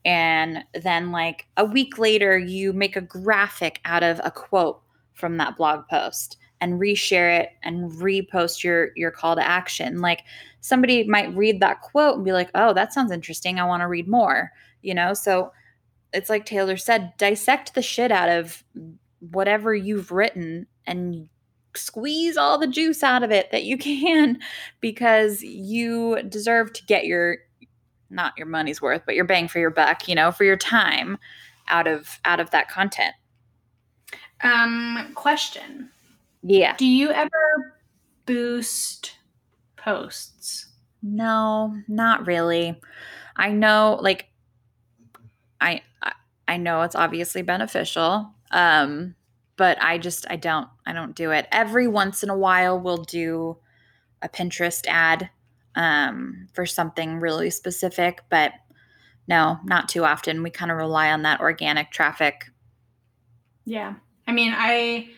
And then like a week later, you make a graphic out of a quote from that blog post and reshare it and repost your, your call to action. Like somebody might read that quote and be like, oh, that sounds interesting. I want to read more, you know? So it's like Taylor said, dissect the shit out of whatever you've written and squeeze all the juice out of it that you can, because you deserve to get your, not your money's worth, but your bang for your buck, you know, for your time out of, out of that content. Um, question. Yeah. Do you ever boost posts? No, not really. I know, like, I, I, I know it's obviously beneficial. Um, but I just, I don't, I don't do it. Every once in a while we'll do a Pinterest ad, um, for something really specific, but no, not too often. We kind of rely on that organic traffic. Yeah. I mean, I,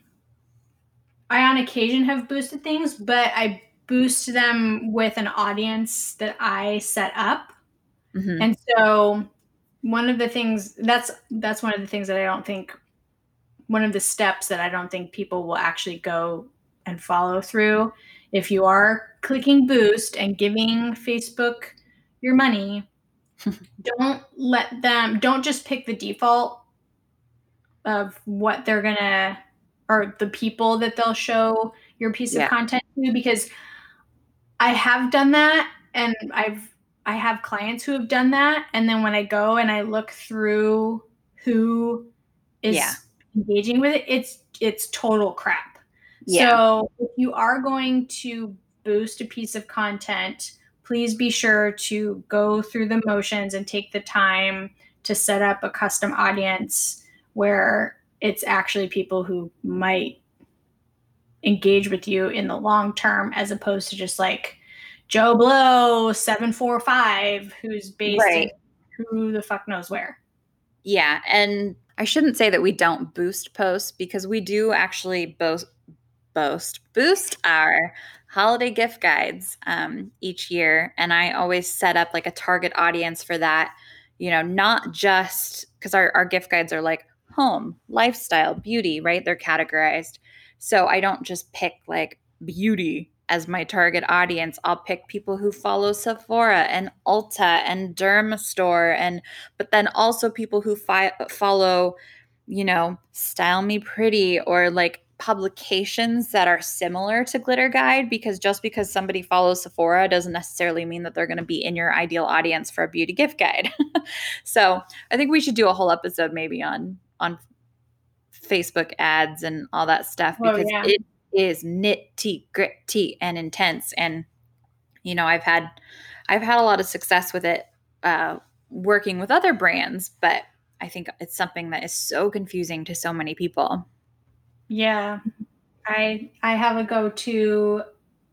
I on occasion have boosted things, but I boost them with an audience that I set up. Mm-hmm. And so one of the things that's, that's one of the things that I don't think, one of the steps that I don't think people will actually go and follow through. If you are clicking boost and giving Facebook your money, don't let them, don't just pick the default of what they're going to, or the people that they'll show your piece Yeah. of content to, because I have done that, and I've, I have clients who have done that. And then when I go and I look through who is Yeah. engaging with it, it's, it's total crap. Yeah. So if you are going to boost a piece of content, please be sure to go through the motions and take the time to set up a custom audience where it's actually people who might engage with you in the long term, as opposed to just like Joe Blow seven four five who's based Right. in who the fuck knows where. Yeah. And I shouldn't say that we don't boost posts, because we do actually boast, boast, boost our holiday gift guides um, each year. And I always set up like a target audience for that, you know, not just because our, our gift guides are like home, lifestyle, beauty, right? They're categorized. So I don't just pick like beauty as my target audience. I'll pick people who follow Sephora and Ulta and Dermastore, and but then also people who fi- follow, you know, Style Me Pretty, or like publications that are similar to Glitter Guide, because just because somebody follows Sephora doesn't necessarily mean that they're going to be in your ideal audience for a beauty gift guide. So I think we should do a whole episode maybe on on Facebook ads and all that stuff, because Oh, yeah. it is nitty gritty and intense. And you know, I've had I've had a lot of success with it, uh, working with other brands, but I think it's something that is so confusing to so many people. Yeah. I I have a go-to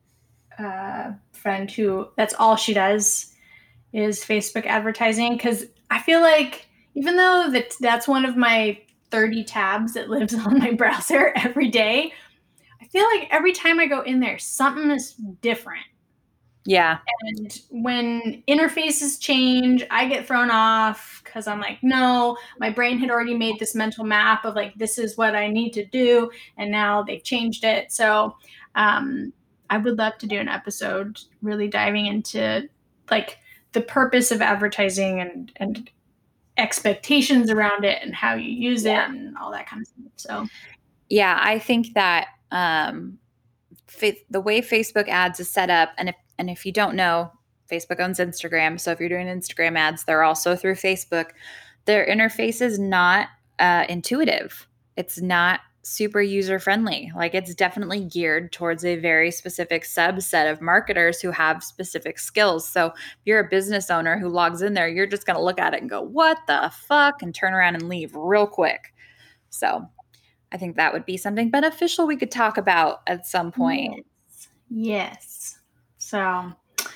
uh, friend who that's all she does is Facebook advertising, because I feel like even though that that's one of my thirty tabs that lives on my browser every day, I feel like every time I go in there, something is different. Yeah. And when interfaces change, I get thrown off because I'm like, no, my brain had already made this mental map of like, this is what I need to do. And now they've changed it. So um, I would love to do an episode really diving into like the purpose of advertising and, and expectations around it and how you use Yeah. it and all that kind of stuff. So yeah, I think that um, fa- the way Facebook ads is set up, and if and if you don't know, Facebook owns Instagram. So if you're doing Instagram ads, they're also through Facebook. Their interface is not uh, intuitive. It's not super user friendly. Like, it's definitely geared towards a very specific subset of marketers who have specific skills. So if you're a business owner who logs in there, you're just going to look at it and go, what the fuck? And turn around and leave real quick. So I think that would be something beneficial we could talk about at some point. Yes. Yes. So,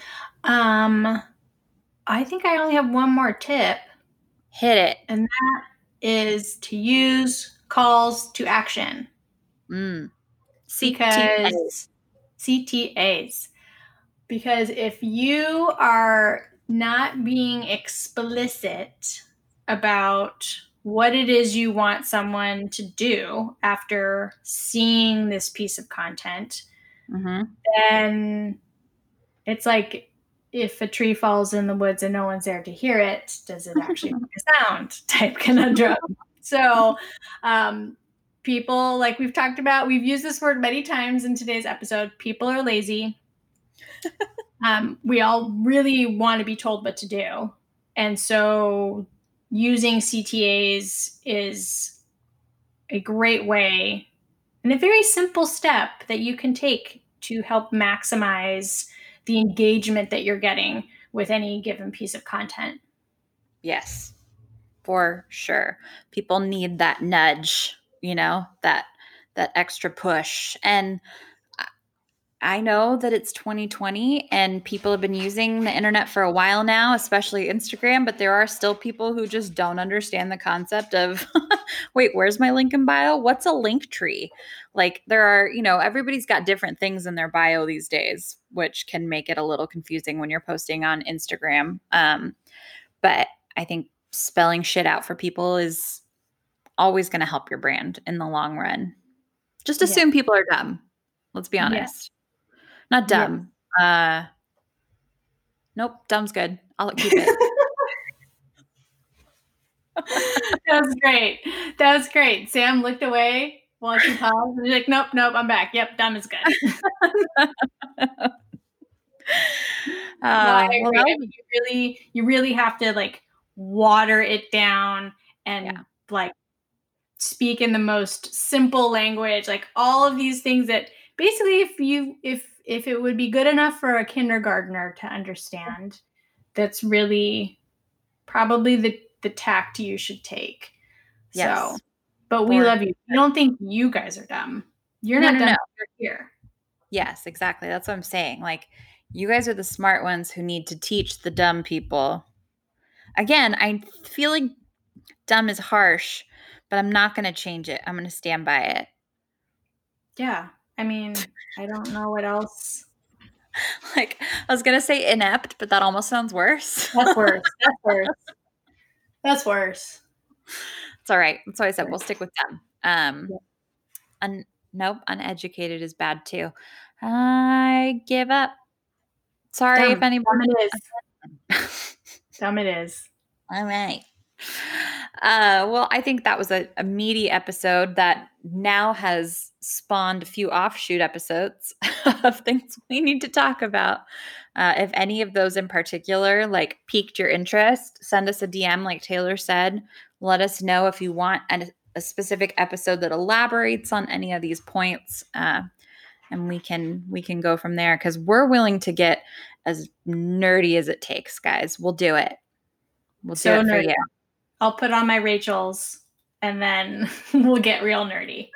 um, I think I only have one more tip, Hit it. and that is to use calls to action. Mm. C T A. Because C T As. Because if you are not being explicit about what it is you want someone to do after seeing this piece of content, Mm-hmm. then it's like if a tree falls in the woods and no one's there to hear it, does it actually make a sound type conundrum? So um, people, like we've talked about, we've used this word many times in today's episode, people are lazy. um, we all really want to be told what to do. And so using C T As is a great way and a very simple step that you can take to help maximize the engagement that you're getting with any given piece of content. Yes, for sure. People need that nudge, you know, that that extra push. And I know that it's twenty twenty and people have been using the internet for a while now, especially Instagram, but there are still people who just don't understand the concept of, wait, where's my link in bio? What's a link tree? Like there are, you know, everybody's got different things in their bio these days, which can make it a little confusing when you're posting on Instagram. Um, but I think spelling shit out for people is always going to help your brand in the long run. Just assume yeah. people are dumb. Let's be honest. Yeah. Not dumb. Yeah. Uh, nope, dumb's good. I'll keep it. That was great. That was great. Sam looked away while she paused and she's like, nope, nope, I'm back. Yep, dumb is good. uh, no, I agree. Well, I mean, you really, you really have to like water it down and yeah. like speak in the most simple language, like all of these things that basically if you if if it would be good enough for a kindergartner to understand, that's really probably the the tact you should take. Yes. So, but we or, love you. We don't think you guys are dumb. You're no, not no, dumb. No. You're here. Yes, exactly. That's what I'm saying. Like, you guys are the smart ones who need to teach the dumb people. Again, I feel like dumb is harsh, but I'm not going to change it. I'm going to stand by it. Yeah. I mean, I don't know what else. Like, I was going to say inept, but that almost sounds worse. That's worse. That's worse. That's worse. It's all right. That's what I said. We'll stick with them. Um, yeah. un- nope. Uneducated is bad too. I give up. Sorry dumb. if anybody. Dumb it is. Dumb it is. All right. Uh, well, I think that was a, a meaty episode that now has spawned a few offshoot episodes of things we need to talk about. Uh, if any of those in particular like piqued your interest, send us a D M like Taylor said. Let us know if you want a, a specific episode that elaborates on any of these points, uh, and we can we can go from there because we're willing to get as nerdy as it takes, guys. We'll do it. We'll so do it for nerdy. you. I'll put on my Rachel's and then we'll get real nerdy.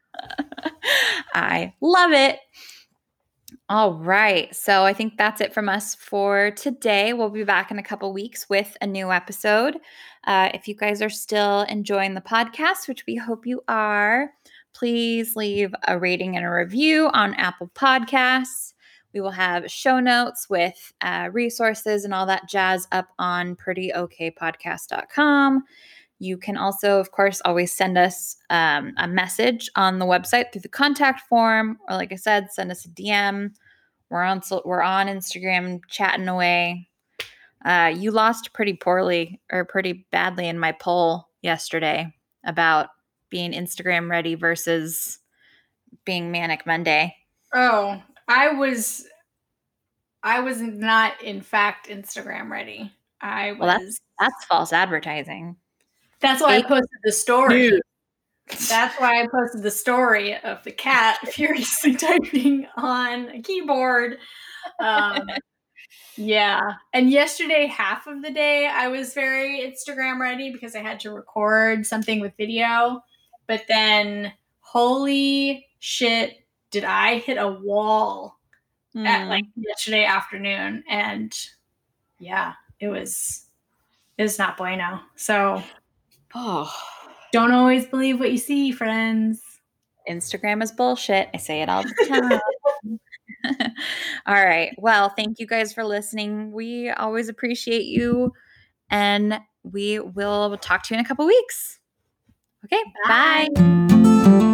I love it. All right. So I think that's it from us for today. We'll be back in a couple weeks with a new episode. Uh, if you guys are still enjoying the podcast, which we hope you are, please leave a rating and a review on Apple Podcasts. We will have show notes with uh, resources and all that jazz up on pretty okay podcast dot com. You can also, of course, always send us um, a message on the website through the contact form, or like I said, send us a D M. We're on we're on Instagram chatting away. Uh, you lost pretty poorly or pretty badly in my poll yesterday about being Instagram ready versus being Manic Monday. Oh, I was, I was not, in fact, Instagram ready. I was. Well, that's, that's false advertising. That's why Fake I posted the story. News. That's why I posted the story of the cat furiously typing on a keyboard. Um, yeah. And yesterday, half of the day, I was very Instagram ready because I had to record something with video. But then, holy shit, did I hit a wall mm. at like yesterday afternoon. And yeah, it was, it was not bueno. So, oh, don't always believe what you see, friends. Instagram is bullshit. I say it all the time. All right. Well, thank you guys for listening. We always appreciate you. And we will talk to you in a couple weeks. Okay. Bye. Bye.